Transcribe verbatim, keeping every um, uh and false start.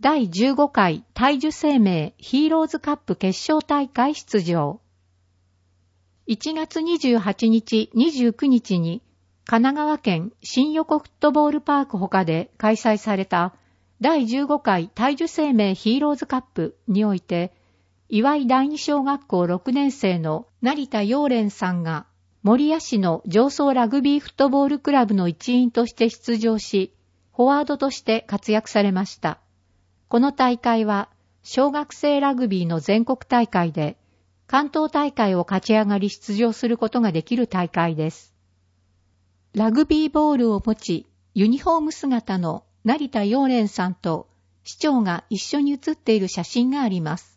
だいじゅうごかい大樹生命ヒーローズカップ決勝大会出場。いちがつにじゅうはちにち、にじゅうくにちに神奈川県新横フットボールパーク他で開催されただいじゅうごかい大樹生命ヒーローズカップにおいて、岩井第二小学校ろくねん生の成田陽蓮さんが守谷市の常総ラグビーフットボールクラブの一員として出場し、フォワードとして活躍されました。この大会は小学生ラグビーの全国大会で、関東大会を勝ち上がり出場することができる大会です。ラグビーボールを持ち、ユニフォーム姿の成田陽蓮さんと市長が一緒に写っている写真があります。